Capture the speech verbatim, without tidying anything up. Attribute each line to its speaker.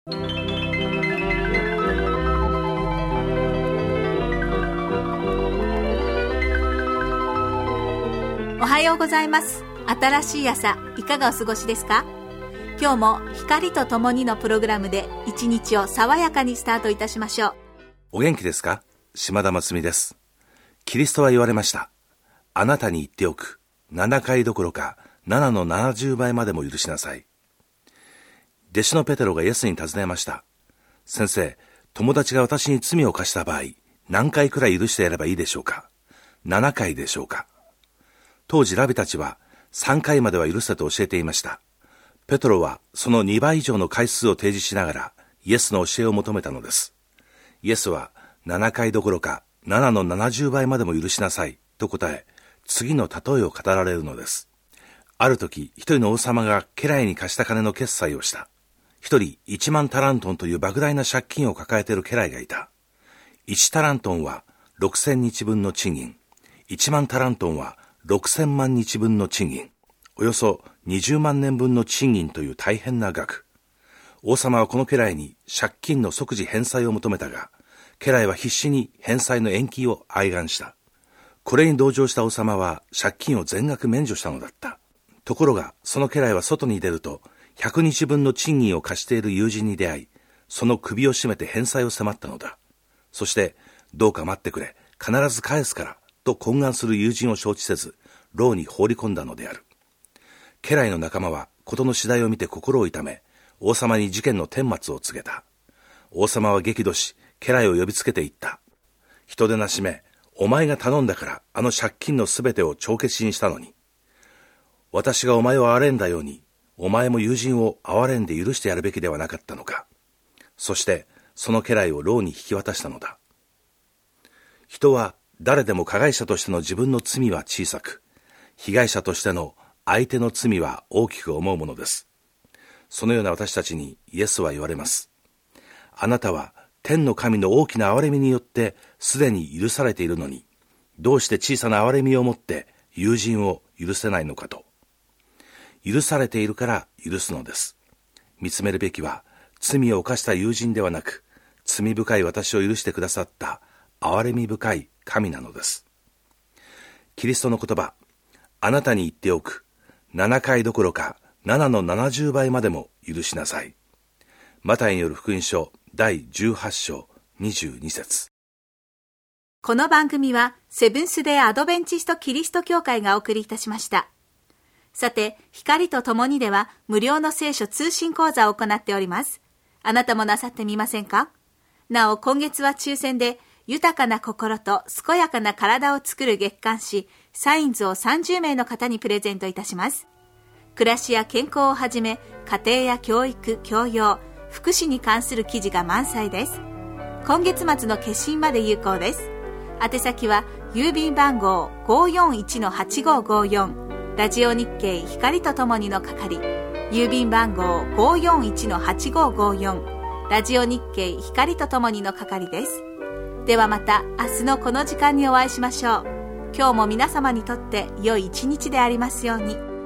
Speaker 1: おはようございます。新しい朝、いかがお過ごしですか？今日も光とともにのプログラムで一日を爽やかにスタートいたしましょう。
Speaker 2: お元気ですか？島田真澄です。キリストは言われました。あなたに言っておく。ななかいどころかななのななじゅうばいまでも許しなさい。弟子のペテロがイエスに尋ねました。先生、友達が私に罪を犯した場合、何回くらい許してやればいいでしょうか？ななかいでしょうか？当時ラビたちはさんかいまでは許せと教えていました。ペトロはそのにばい以上の回数を提示しながらイエスの教えを求めたのです。イエスはななかいどころかななのななじゅうばいまでも許しなさいと答え、次の例えを語られるのです。ある時、一人の王様が家来に貸した金の決済をした。一人いちまんタラントンという莫大な借金を抱えている家来がいた。いちタラントンはろくせんにちぶんの賃金、いちまんタラントンはろくせんまんにちぶんの賃金、およそにじゅうまんねんぶんの賃金という大変な額。王様はこの家来に借金の即時返済を求めたが、家来は必死に返済の延期を哀願した。これに同情した王様は借金を全額免除したのだった。ところがその家来は外に出ると、ひゃくにちぶんの賃金を貸している友人に出会い、その首を絞めて返済を迫ったのだ。そして、どうか待ってくれ、必ず返すから、と懇願する友人を承知せず、牢に放り込んだのである。家来の仲間は事の次第を見て心を痛め、王様に事件の顛末を告げた。王様は激怒し、家来を呼びつけて言った。人でなしめ、お前が頼んだからあの借金のすべてを帳消しにしたのに、私がお前を憐れんだように、お前も友人を憐れんで許してやるべきではなかったのか。そしてその家来を牢に引き渡したのだ。人は誰でも加害者としての自分の罪は小さく、被害者としての相手の罪は大きく思うものです。そのような私たちにイエスは言われます。あなたは天の神の大きな憐れみによってすでに許されているのに、どうして小さな憐れみをもって友人を許せないのかと。許されているから許すのです。見つめるべきは罪を犯した友人ではなく、罪深い私を許してくださった憐れみ深い神なのです。キリストの言葉、あなたに言っておく。ななかいどころかななのななじゅうばいまでも許しなさい。マタイによる福音書だいじゅうはちしょうにじゅうにせつ。
Speaker 1: この番組はセブンス・デー・アドベンチスト・キリスト教会がお送りいたしました。さて、光とともにでは無料の聖書通信講座を行っております。あなたもなさってみませんか？なお、今月は抽選で豊かな心と健やかな体を作る月刊誌サインズをさんじゅうめいの方にプレゼントいたします。暮らしや健康をはじめ、家庭や教育、教養、福祉に関する記事が満載です。今月末の決心まで有効です。宛先は郵便番号 ごーよんいちのはちごーごーよん、ラジオ日経光とともにの係、郵便番号 ごーよんいちのはちごーごーよん、ラジオ日経光とともにの係です。ではまた明日のこの時間にお会いしましょう。今日も皆様にとって良い一日でありますように。